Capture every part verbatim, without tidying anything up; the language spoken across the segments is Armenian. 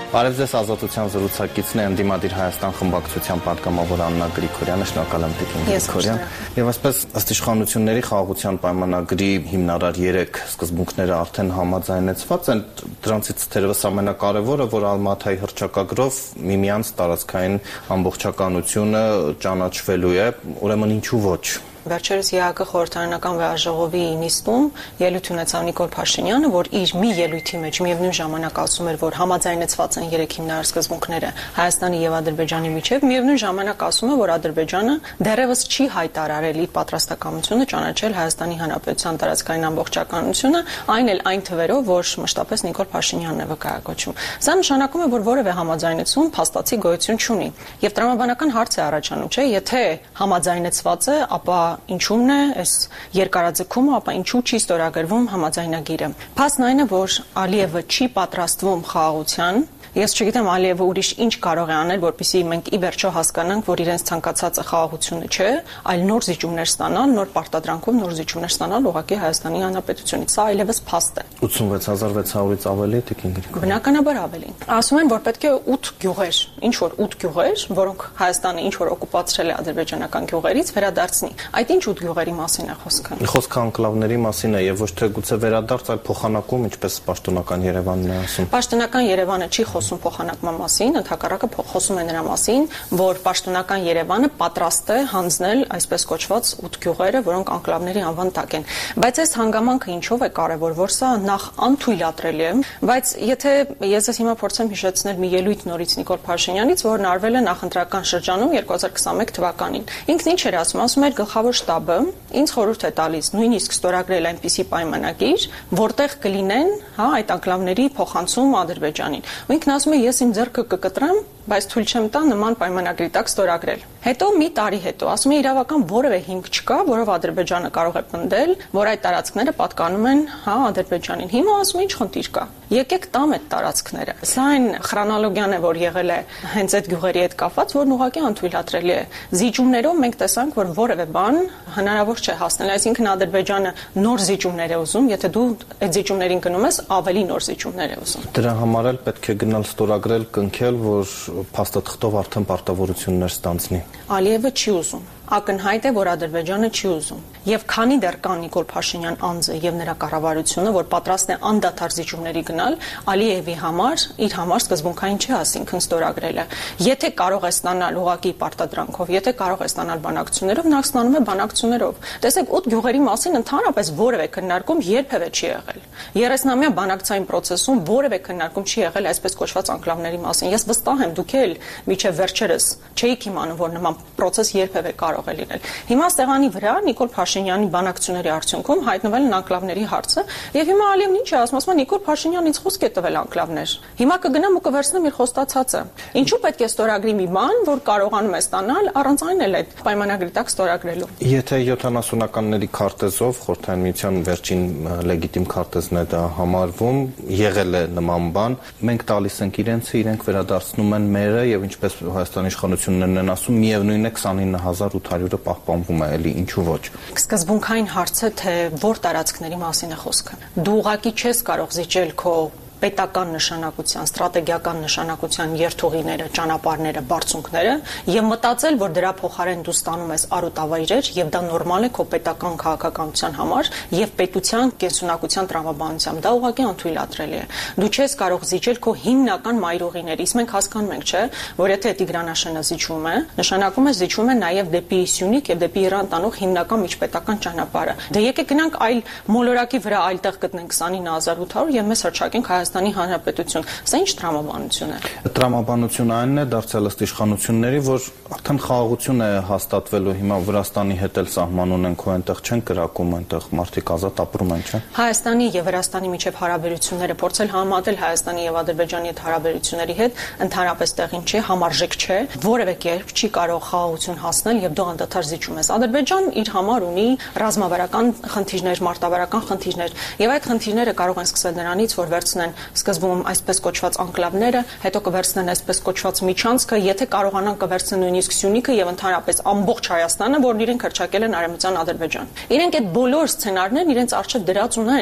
Բարև ձեզ, Ազատության զրուցակիցն է ընդդիմադիր Հայաստան խմբակցության պատգամավոր Աննա Գրիգորյանը, շնորհակալ եմ Տիկին Գրիգորյան։ Եվ այսպես ըստ իշխանությունների խաղաղության պայմանագրի հիմնարար երեք սկզբունքները արդեն համաձայնեցված են, դրանցից թերևս ամենակարևորը, որ Ալմաթայի հռչակագրով միմյանց տարածքային ամբողջականությունը ճանաչվելու է, ուրեմն ինչու ոչ։ Վերջերս ԵԱԿ խորհրդարանական վեաժողովի նիստում ելույթ ունեցավ Նիկոլ Փաշինյանը, որ իր մի ելույթի մեջ միևնույն ժամանակ ասում էր, որ համաձայնեցված են երեք հիմնարար սկզբունքները Հայաստանի եւ Ադրբեջանի միջեւ, միևնույն ժամանակ ասում է, որ Ադրբեջանը դեռևս չի հայտարարել իր պատրաստակամությունը ճանաչել Հայաստանի Հանրապետության տարածքային ամբողջականությունը, այն էլ այն թվերով, որ մշտապես Նիկոլ Փաշինյանն է վկայակոչում։ Սա նշանակում է, որ որևէ համաձայնեցում փաստացի գոյություն չունի։ Եվ տրամաբանական հարց է առաջանում, չէ՞, եթե համաձայնեցված է, ապա ինչու՞մն է այս երկարաձգումը, ապա ինչու չի ստորագրվում համաձայնագիրը։ Փաստն այն է, որ Ալիևը չի պատրաստվում խաղաղության։ Ես չգիտեմ Ալիևը ուրիշ ինչ կարող է անել, որպեսզի մենք ի վերջո հասկանանք, որ իրենց ցանկացածը խաղաղությունը չէ, այլ նոր զիջումներ ստանալ, նոր պարտադրանքով նոր զիջումներ ստանալ ուղղակի Հայաստանի Հանրապետությունից։ Սա այլևս փաստ է։ ութսունվեց հազար վեց հարյուրից ավելի Տիկին Գրիգորյան։ Բնականաբար ավելի։ Ասում են, որ պետք է ութ գյուղեր, ինչ որ ութ գյուղեր, որոնք Հայաստանը ինչ որ օկուպացրել է ադրբեջանական գյուղերից, վերադարձնի։ Այդ ինչ ութ գյուղերի մասին է խոսքը։ Խոսքը անկլավների մասին է եւ ոչ թե գուցե վերադարձ, այլ փոխանակում, ինչպես պաշտոնական Երևանն է ասում։ Պաշտոնական Երևանը չի խոսում փոխանակման մասին, ընդհակառակը խոսում է նրա մասին, որ պաշտոնական Երևանը պատրաստ է հանձնել այսպես կոչված ութ գյուղերը, որոնք անկլավների անվան տակ են։ Բայց այս հանգամանքը ինչով է կարևոր, որ սա նախ անթույլատրելի է, բայց եթե ես ես հիմա փորձեմ հիշեցնել մի ելույթ նորից Նիկոլ Փաշինյանից, որն արվել է նախընտրական շրջանում երկու հազար քսաներկու թվականին։ Ինքն ինչ էր ասում, ասում էր գլխավոր շտաբը ինձ խորհուրդ է տալիս նույնիսկ ստորագրել այնպիսի պայմանագիր, որտեղ կլինեն, հա, այդ անկլավների փոխանցում Ադրբեջանին։ Ու ինքն ասում է, ես իմ ձեռքը կկտրեմ, բայց թույլ չեմ տա նման պայմանագրի տակ ստորագրել։ Հետո մի տարի հետո ասում է իրավական որևէ հիմք չկա, որով Ադրբեջանը կարող է պնդել, որ այդ տարածքները պատկանում են, հա, Ադրբեջանին։ Հիմա ասում է ինչ խնդիր կա։ Եկեք տամ այդ տարածքները։ Սա այն խրոնոլոգիան է, որ եղել է հենց այդ գյուղերի հետ կապված, որն ուղղակի անթույլատրելի է։ Զիջումներով մենք տեսանք, որ որևէ բան հնարավոր չէ հասնել, այսինքն Ադրբեջանը նոր զիջումներ է ուզում, եթե դու այդ զիջումներին գնում ես, ավելի նոր զիջումներ է ուզում։ Դրա համար էլ պետք է գնալ ստորագրել, կնքել, որ փաստաթղթով արդեն պարտավորություններ ստանձնի։ Ալիևը չի ուզում։ Ակնհայտ է, որ Ադրբեջանը չի ուզում։ Եվ քանի դեռ կա Նիկոլ Փաշինյան անձը եւ նրա կառավարությունը, որ պատրաստ է անդադար զիջումների գնալ, Ալիևի համար իր համար սկզբունքային չի, ասինքն ստորագրելը։ Եթե կարող է ստանալ ուղակի պարտադրանքով, եթե կարող է ստանալ բանակցություններով, նա ստանում է բանակցություններով։ Տեսեք, ութ գյուղերի մասին ընդհանրապես որևէ քննարկում երբևէ չի եղել։ երեսնամյա բանակցային process-ում որևէ քննարկում չի եղել այսպես կոչված անկլավների մասին։ Ես վստահ եմ, դուք էլ միջև վերջերս չէիք իմանում, որ նման process երբևէ կարող է լինել։ Հիմա սեղանի վրա Նիկոլ Փաշինյանի բանակցությունների արդյունքում հայտնվել են անկլավների հարցը, եւ հիմա Ալիևն ինչ է ասում, ասում է Նիկոլ Փաշինյանն ինձ խոսք է տվել անկլավներ։ Հիմա կգնամ ու կվերցնեմ իր խոստացածը։ Ինչու պետք է ստորագրի մի բան, որ կարողանում է ստանալ առանց այն էլ այդ պայմանագրի տակ ստորագրելու։ Եթե յոթանասունականների քարտեզով Խորհրդային Միության վերջին լեգիտիմ քարտեզն է դա համարվում, եղել է նման բան, մենք տալիս ենք իրենցը, իրենք վերադարձնում են մերը եւ ինչպես Հայաստանի իշխանություններն են ասում, միևնույն է քսանինը հազար ութ հարյուրը պահպանվում է, էլի ինչու ոչ։ Սկզբունքային հարցը թե որ տարածքների մասին է խոսքը։ Դու ուղղակի չես կարող զիջել քո պետական նշանակության, ստրատեգիական նշանակության երթուղիները, ճանապարհները, բարձունքները եւ մտածել, որ դրա փոխարեն դու ստանում ես արոտավայրեր եւ դա նորմալ է քո պետական քաղաքականության համար եւ պետության կենսունակության տրամաբանությամբ։ Դա ուղղակի անթույլատրելի է։ Դու չես կարող զիջել քո հիմնական մայրուղիներից։ Մենք հասկանում ենք, չէ, որ եթե Տիգրանաշենը զիջում է, նշանակում է զիջում է նաեւ դեպի Սյունիք եւ դեպի Իրան տանող հիմնական միջպետական ճանապարհը։ Դե եկեք գնանք այլ մոլորակի վրա այլտեղ գտնենք քսանինը հազար ութ հարյուր եւ մեզ հրճակենք Հայաստանի Հանրապետություն։ Սա ինչ տրամաբանություն է։ Տրամաբանությունը այն է դարձյալ ըստ իշխանությունների, որ արդեն խաղաղություն է հաստատվելու, հիմա Վրաստանի հետ էլ սահման ունենք, ու այնտեղ չեն կրակում, այնտեղ մարդիկ ազատ ապրում են, չէ՞։ Հայաստանի եւ Վրաստանի միջև հարաբերությունները փորձել համատել Հայաստանի եւ Ադրբեջանի հետ հարաբերությունների հետ ընդհանրապես տեղին չի, համարժեք չէ, որևէ կերպ չի կարող խաղաղություն հասնել եւ դու անդադար զիջում ես։ Ադրբեջան իր համար ունի ռազմավարական խնդիրներ, մարտավարական խնդիրներ, եւ այդ խնդիրները կարող են սկսել նրանից, որ վերցնեն սկզբում այսպես կոչված անկլավները, հետո կվերցնեն այսպես կոչված միջանցքը, եթե կարողանան կվերցնեն նույնիսկ Սյունիքը եւ ընդհանրապես ամբողջ Հայաստանը, որն իրենք հրճակել են Արևմտյան Ադրբեջան։ Իրենք այդ բոլոր սցենարներն իրենց առջև դրած ունեն։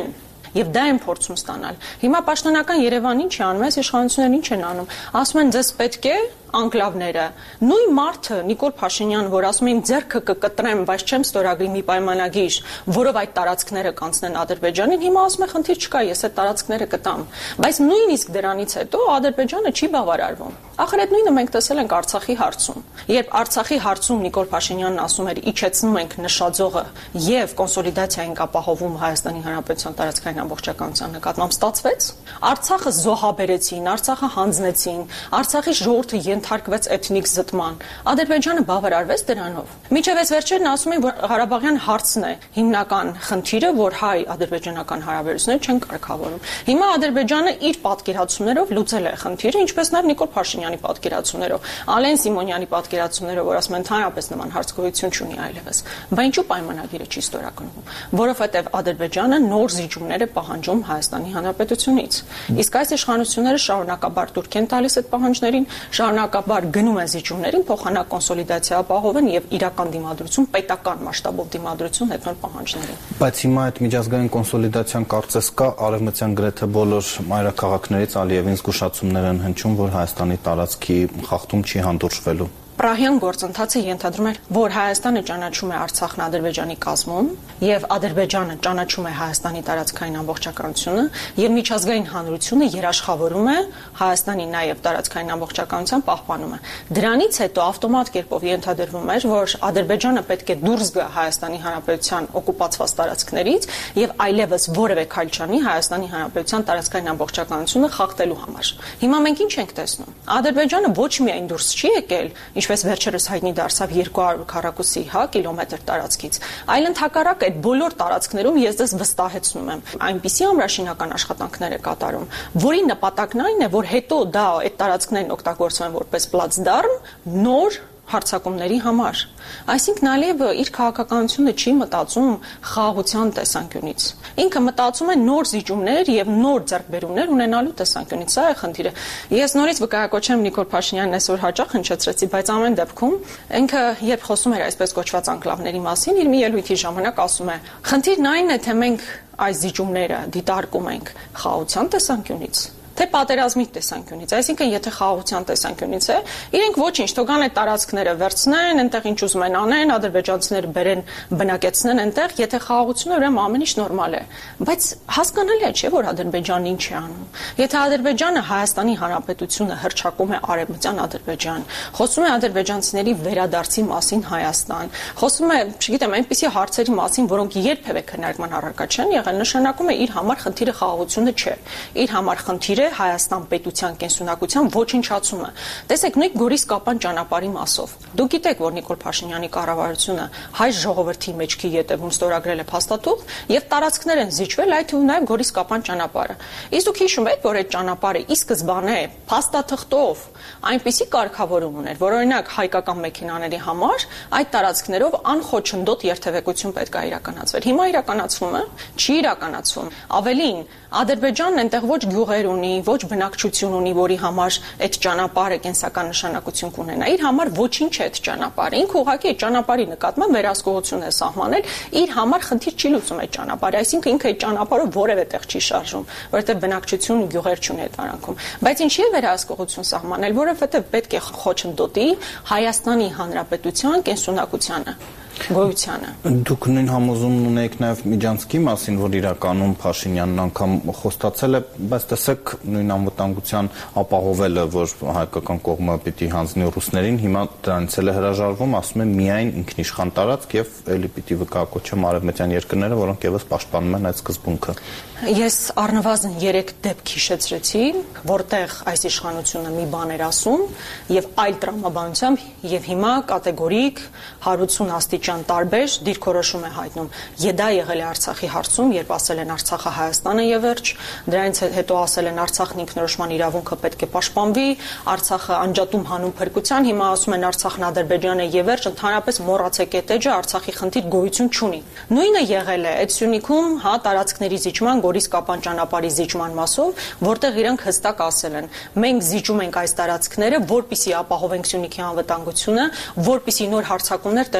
եւ դա են փորձում ստանալ։ Հիմա պաշտոնական Երևանն ինչ է անում, այս իշխանություններն ինչ են անում։ Ասում են ձեզ պետք է անկլավները։ Նույն մարդը Նիկոլ Փաշինյանը, որ ասում է իմ ձեռքը կկտրեմ, բայց չեմ ստորագրի մի պայմանագիր, որով այդ տարածքները կանցնեն Ադրբեջանին, հիմա ասում է խնդիր չկա, ես այդ տարածքները կտամ։ Բայց նույնիսկ դրանից հետո Ադրբեջանը չի բավարարվում։ Ախր այդ նույնը մենք տեսել ենք Արցախի հարցում։ Երբ Արցախի հարցում Նիկոլ Փաշինյանն ասում էր իջեցնում ենք նշաձողը եւ կոնսոլիդացիա ենք ապահովում Հայաստանի Հանրապետության տարածքային ամբողջականության նկատմամբ, ստացվեց։ Արցախը զոհաբերեցին, Արցախը հանձնեցին, Արցախի ժողովուրդը ենթարկվեց էթնիկ զտման։ Ադրբեջանը բավարարվեց դրանով։ Մինչև այս վերջերն ասում են, որ Ղարաբաղյան հարցն է հիմնական խնդիրը, որ հայ-ադրբեջանական հարաբերությունները չեն կարգավորում։ Հիմա Ադրբեջանը իր պատկերացումներով լուծել է խնդիրը, ինչպես նաև Նիկոլ Փաշինյանի պատկերացումներով, Ալեն Սիմոնյանի պատկերացումներով, որ ասում են ընդհանրապես նման հարց գոյություն չունի այլևս։ Բայց ինչու պայմանագիրը չի ստորագրվում, որովհետև Ադրբեջանը նոր զիջումներ է պահանջում Հայաստանի Հանրապետությունից։ Իսկ այս իշխանությունները շարունակաբար դուրք են տալիս այդ պահանջներին, շարունակաբար գնում են զիջումներին, փոխանակ կոնսոլիդացիա ապահովեն եւ իրական դիմադրություն, պետական մասշտաբով դիմադրություն այդ նոր պահանջներին։ Բայց հիմա այդ միջազգային կոնսոլիդացիան կարծես կա արևմտյան գրեթե բոլոր մայրաքաղաքներից Ալիևին զգուշացումներ են հնչում, որ Հայաստանի տարածքի խախտում չի հանդուրժվելու։ Պրահյան գործընթացը ենթադրում է, որ Հայաստանը ճանաչում է Արցախն Ադրբեջանի կազմում եւ Ադրբեջանը ճանաչում է Հայաստանի տարածքային ամբողջականությունը եւ միջազգային հանրությունը երաշխավորում է Հայաստանի նաեւ տարածքային ամբողջականության պահպանումը։ Դրանից հետո ավտոմատ կերպով ենթադրվում էր, որ Ադրբեջանը պետք է դուրս գա Հայաստանի Հանրապետության օկուպացված տարածքներից եւ այլևս որևէ քայլ չանի Հայաստանի Հանրապետության տարածքային ամբողջականությունը խախտելու համար։ Հիմա մենք ինչ ենք տեսնում։ Ադրբեջանը ոչ միայն դուրս չի եկել, ինչպես վերջերս հայտնի դարձավ երկու հարյուր քառակուսի հա կիլոմետր տարածքից, այլ ընդհակառակ այդ բոլոր տարածքներում ես դες վստահեցնում եմ այնպիսի ամրաշինական աշխատանքներ է կատարում, որի նպատակն այն է, որ հետո դա այդ տարածքներն օգտագործվեն որպես պլացդարմ նոր հարցակումների համար։ Այսինքն Ալիևը իր քաղաքականությունը չի մտածում խաղաղության տեսանկյունից։ Ինքը մտածում է նոր զիջումներ եւ նոր ձեռքբերումներ ունենալու տեսանկյունից։ Սա է խնդիրը։ Ես նորից վկայակոչեմ Նիկոլ Փաշինյանն այսօր հաճախ հնչեցրեցի, բայց ամեն դեպքում ինքը երբ խոսում էր այսպես կոչված անկլավների մասին, իր մի ելույթի ժամանակ ասում է. «Խնդիրն այն է, թե մենք այս զիջումները դիտարկում ենք խաղաղության տեսանկյունից, թե պատերազմի տեսանկյունից, այսինքն եթե խաղաղության տեսանկյունից է, իրենք ոչինչ, թողան այդ տարածքները վերցնեն, այնտեղ ինչ ուզում են անեն, ադրբեջանցիները բերեն, բնակեցնեն այնտեղ, եթե խաղաղությունը ուրեմն ամեն ինչ նորմալ է։ Բայց հասկանալի է, չէ՞, որ Ադրբեջանն ինչ է անում։ Եթե Ադրբեջանը Հայաստանի Հանրապետությունը հռչակում է արևմտյան Ադրբեջան, խոսում է ադրբեջանցիների վերադարձի մասին Հայաստան, խոսում է, չգիտեմ, այնպիսի հարցերի մասին, որոնք երբևէ քննարկման առարկա չեն եղել, նշանակում է իր համար խնդիրը խաղաղությունը չէ։ Իր համար խնդիրը Հայաստան պետության կենսունակության ոչնչացումը։ Տեսեք, նույն Գորիս-Կապան ճանապարհի մասով։ Դուք գիտեք, որ Նիկոլ Փաշինյանի կառավարությունը հայ ժողովրդի մեջքի ետևում ստորագրել է փաստաթուղթ եւ տարածքներ են զիջվել, այդ թվում նաեւ Գորիս-Կապան ճանապարհը։ Իսկ դուք հիշում եք, որ այդ ճանապարհը ի սկզբանե փաստաթղթով այնպիսի կարգավորում ուներ, որ օրինակ հայկական մեքենաների համար այդ տարածքներով անխոչնդոտ երթևեկություն պետք է իրականացվեր։ Հիմա իրականացվում է, չի իրականացվում։ Ավելին, Ադրբեջանն այնտեղ ոչ գյուղեր ունի, ոչ բնակչություն ունի, որի համար այդ ճանապարհը կենսական նշանակություն կունենա։ Իր համար ոչինչ է այդ ճանապարհը։ Ինքը ուղղակի այդ ճանապարհի նկատմամբ վերահսկողություն է սահմանել, իր համար խնդիր չի լուծում այդ ճանապարհը, այսինքն ինքը այդ ճանապարհը որևէ տեղ չի շարժում, որովհետև բնակչություն ու գյուղեր չունի այդ արանքում։ Բայց ինչի է վերահսկողություն սահմանել, որովհետև պետք է խոչընդոտի Հայաստանի Հանրապետության կենսունակությանը, գոյությանը։ Դուք նույն համոզումն ունեք նաև Միջանցքի մասին, որ իրականում Փաշինյանն անգամ խոստացել է, բայց տեսեք նույն անվտանգության ապահովելը, որ հայկական կողմը պիտի հանձնի ռուսներին, հիմա դրանից էլ է հրաժարվում, ասում է միայն ինքնիշխան տարածք եւ էլի պիտի վկայակոչեմ արևմտյան երկրները, որոնք եւս պաշտպանում են այդ սկզբունքը։ Ես առնվազն երեք դեպք հիշեցրեցի, որտեղ այս իշխանությունը մի բան էր ասում եւ այլ տրամաբանությամբ եւ հիմա կատեգորիկ հարուցուն աստիճան տարբեր դիրքորոշում է հայտնում։ Դա եղել է Արցախի հարցում, երբ ասել են Արցախը Հայաստանը եւ վերջ, դրանից հետո ասել են Արցախն ինքնորոշման իրավունքը պետք է պաշտպանվի, Արցախը անջատում հանուն փրկության, հիմա ասում են Արցախն Ադրբեջանը եւ վերջ, ընդհանրապես մոռացեք այդ էջը, Արցախի խնդիր գոյություն չունի։ Նույնը եղել է այդ Սյունիքում, հա, տարածքների զիջման Գորիս-Կապան ճանապարհի զիջման մասով, որտեղ իրանք հստակ ասել են. մենք զիջում ենք այս տարածքները, որպիսի ապահովենք Սյունիքի անվտանգությունը, որպիսի նոր հարձակումներ տեղի չունենան։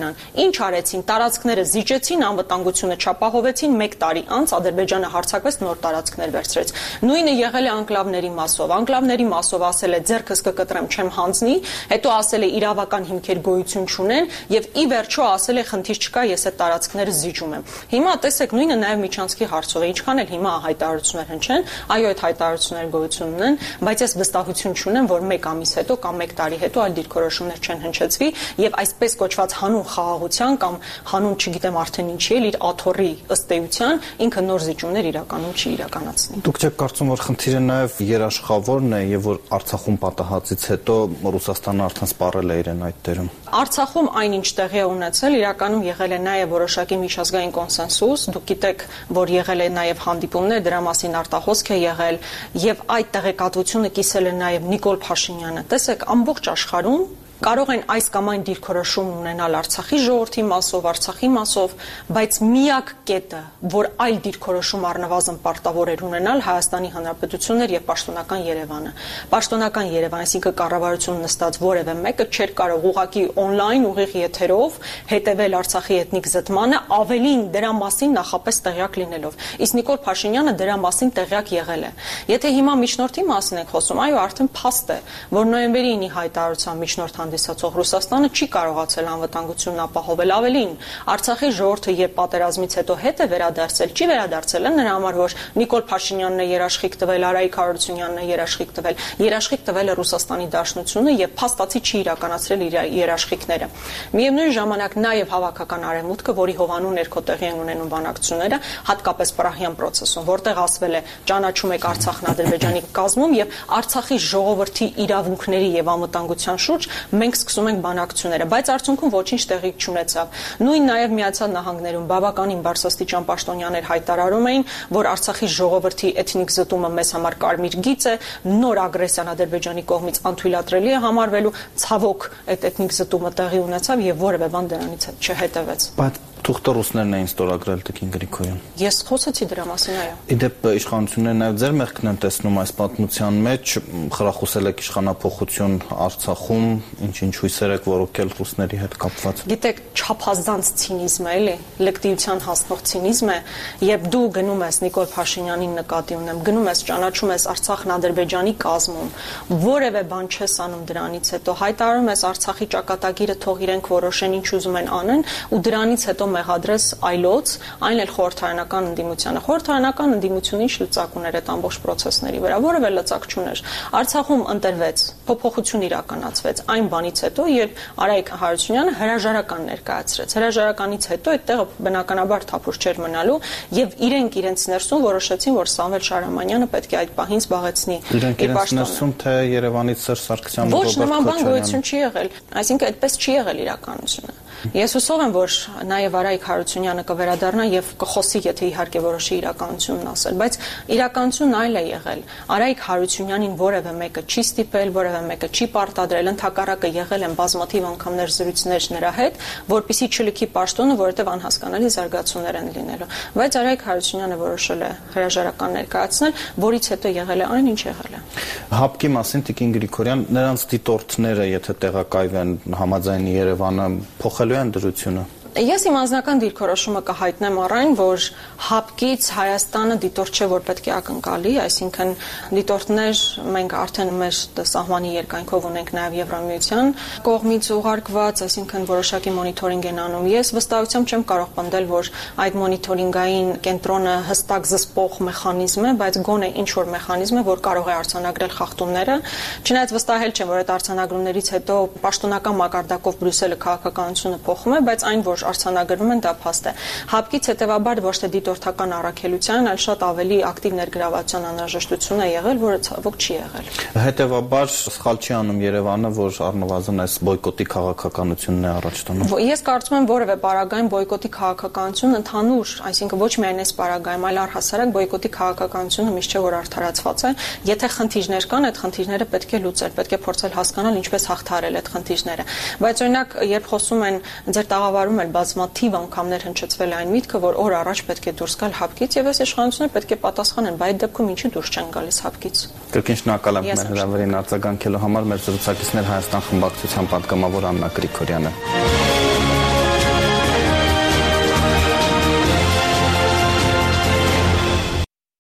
Ուկրաինան։ Ինչ արեցին, տարածքները զիջեցին, անվտանգությունը չապահովեցին, մեկ տարի անց Ադրբեջանը հարձակվեց, նոր տարածքներ վերցրեց։ Նույնը եղել է անկլավների մասով։ Անկլավների մասով ասել է ձեռքս կկտրեմ, չեմ հանձնի, հետո ասել է իրավական հիմքեր գոյություն չունեն եւ ի վերջո ասել է խնդիր չկա, ես այդ տարածքները զիջում եմ։ Հիմա տեսեք նույնը նաեւ Միչանսկի հարցով է, ինչքան էլ հիմա հայտարարություններ հնչեն, այո, այդ հայտարարությունները գոյություն ունեն, բայց ես վստահություն չունեմ, որ մեկ ամիս հետո կամ մեկ տարի հետո այլ դիրքորոշումներ չեն հնչեցվի եւ այսպես կոչված հանուն խաղաղության կամ հանուն, չգիտեմ արդեն ինչի էլ իր աթոռի ըստ էության ինքը նոր զիջումներ իրականում չի իրականացնի։ Դուք չեք կարծում, որ խնդիրը նաեւ երաշխավորն է եւ որ Արցախում պատահածից հետո Ռուսաստանը արդեն սպառել է իրեն այդ դերում։ Արցախում այնինչ տեղի է ունեցել, իրականում եղել է նաեւ որոշակի միջազգային կոնսենսուս, դուք գիտեք, որ եղել է նաեւ հանդիպումներ, դրա մասին արտահոսք է եղել եւ այդ տեղեկատվությունը կիսել է նաեւ Նիկոլ Փաշինյանը։ Տեսեք, ամբողջ աշխարհում կարող են այս կամ այն դիրքորոշում ունենալ Արցախի ժողովրդի մասով, Արցախի մասով, բայց միակ կետը, որ այլ դիրքորոշում առնվազն պարտավոր էր ունենալ Հայաստանի Հանրապետությունն եւ պաշտոնական Երևանը։ Պաշտոնական Երևան, այսինքն կառավարություն նստած որևէ մեկը չէր կարող ուղղակի օնլայն ուղիղ եթերով հետևել Արցախի էթնիկ զտմանը, ավելին դրա մասին նախապես տեղյակ լինելով։ Իսկ Նիկոլ Փաշինյանը դրա մասին տեղյակ եղել է։ Եթե հիմա միջնորդի մասին ենք խոսում, այո, արդեն փաստ է, որ նոյեմբերի ինի հայտարարության միջնորդ հանդիսացող Ռուսաստանը չի կարողացել անվտանգությունն ապահովել, ավելին Արցախի ժողովուրդը երբ պատերազմից հետո հետ է վերադարձել, չի վերադարձել նրա համար, որ Նիկոլ Փաշինյանն է երաշխիք տվել, Արայիկ Հարությունյանն է երաշխիք տվել, երաշխիք տվել է Ռուսաստանի Դաշնությունը եւ փաստացի չի իրականացրել իր երաշխիքները։ Միևնույն ժամանակ նաեւ հավաքական արևմուտքը, որի հովանու ներքո տեղի են ունենում բանակցությունները, հատկապես Պրահյան process-ում, որտեղ ասվել է ճանաչում եք Արցախն Ադրբեջանի կազմում եւ Արցախի ժողովրդի իրավունքների եւ անվտանգության շուրջ մենք սկսում ենք բանակցությունները, բայց արդյունքում ոչինչ տեղի չունեցավ։ Նույն նաև Միացյալ Նահանգներում բավականին բարձրաստիճան պաշտոնյաներ հայտարարում էին, որ Արցախի ժողովրդի էթնիկ զտումը մեզ համար կարմիր գիծ է, նոր ագրեսիան Ադրբեջանի կողմից անթույլատրելի է համարվելու, ցավոք այդ էթնիկ զտումը տեղի ունեցավ եւ որևէ բան դրանից չհետևեց։ Բայց թուղթը ռուսներն էին ստորագրել Տիկին Գրիգորյան։ Ես խոսեցի դրա մասին, այո։ Իդեպ իշխանությունները նաև ձեր մեղքն են տեսնում այս պատմության մեջ, խրախուսել եք իշխանափոխություն Արցախում, ինչ-ինչ հույսեր եք որոքել ռուսների հետ կապված։ Գիտեք, չափազանց ցինիզմ է, էլի, լեկտիվության հասնող ցինիզմ է, երբ դու գնում ես Նիկոլ Փաշինյանին նկատի ունեմ, գնում ես ճանաչում ես Արցախն Ադրբեջանի կազմում, որևէ բան չես անում դրանից հետո, հայտարարում ես Արցախի ճակատագիրը թող իրենք որոշեն ինչ ուզում են անեն, ու դրանից հետո մեղադրես այլոց, այն էլ խորհրդարանական ընդդիմությանը։ Խորհրդարանական ընդդիմությունը ինչ լծակ ուներ այդ ամբողջ process-ների վրա, որևէ լծակ չուներ։ Արցախում ընտրվեց, փոփոխություն իրականացվեց այն բանից հետո, երբ Արայիկ Հարությունյանը հրաժարական ներկայացրեց։ Հրաժարականից հետո այդ տեղը բնականաբար թափուր չէր մնալու եւ իրենք իրենց ներսում որոշեցին, որ Սամվել Շահրամանյանը պետք է այդ պահին զբաղեցնի։ Իրենք իրենց ներսում թե Երևանից Սերժ Սարգսյանը ոչ նման բան գոյություն չի եղել, այսինքն այդպես չի եղել իրականությունը։ Ես հուսով եմ, որ նաև Արայիկ Հարությունյանը կվերադառնա եւ կխոսի, եթե իհարկե որոշի իրականությունն ասել, բայց իրականությունն այլ է եղել։ Արայիկ Հարությունյանին որևէ մեկը չի ստիպել, որևէ մեկը չի պարտադրել, ընդհակառակը եղել են բազմաթիվ անգամներ զրույցներ նրա հետ, որպեսզի չլքի պաշտոնը, որովհետեւ անհասկանալի զարգացումներ են լինելու։ Բայց Արայիկ Հարությունյանը որոշել է հրաժարական ներկայացնել, որից հետո եղել է այն, ինչ եղել է։ Հապկի մասին Տիկին Գրիգորյան, նրանց դիտորդները, եթե տեղակայվեն համաձայնի Երևանը, փոխելու են դրությունը։ Ես իմ անձնական դիրքորոշումը կհայտնեմ առայն, որ հապկից Հայաստանը դիտորդ չէ, որ պետք է ակնկալի, այսինքն դիտորդներ մենք արդեն մեր սահմանի երկայնքով ունենք նաև Եվրամիության կողմից ուղարկված, այսինքն որոշակի մոնիթորինգ են անում։ Ես վստահությամբ չեմ կարող պնդել, որ այդ մոնիթորինգային կենտրոնը հստակ զսպող մեխանիզմ է, բայց գոնե ինչ որ մեխանիզմ է, որ կարող է արձանագրել խախտումները։ Չնայած վստահել չեմ, որ այդ արձանագրումներից հետո պաշտոնական մակարդակով Բրյուսելը քաղաքականությունը փոխում է, բայց այն, որ արձանագրվում են, դա փաստ է։ Հապկից հետևաբար ոչ թե դիտորդական առաքելության, այլ շատ ավելի ակտիվ ներգրավվածության անհրաժեշտություն է եղել, որը ցավոք չի եղել։ Հետևաբար սխալ չի անում Երևանը, որ առնվազն այս բոյկոտի քաղաքականությունն է առաջ տանում։ Ես կարծում եմ որևէ պարագայում բոյկոտի քաղաքականություն ընդհանուր, այսինքն ոչ միայն այս պարագայում, այլ առհասարակ բոյկոտի քաղաքականությունը միշտ չէ որ արդարացված է։ Եթե խնդիրներ կան, այդ խնդիրները պետք է լուծել, պետք է փորձել հասկանալ ինչպես հաղթահարել այդ խնդիրները։ Բայց օրինակ, երբ խոսում են ձեր տաղավարում էլ բազմաթիվ անգամներ հնչեցվել այն միտքը, որ օր առաջ պետք է դուրս գալ հապկից եւ այս իշխանությունները պետք է պատասխանեն, բայց այդ դեպքում ինչի դուրս չեն գալիս հապկից։ Կրկին շնորհակալ եմ մեր հրավերին արձագանքելու համար, մեր զրուցակիցներ Հայաստան խմբակցության պատգամավոր Աննա Գրիգորյանը։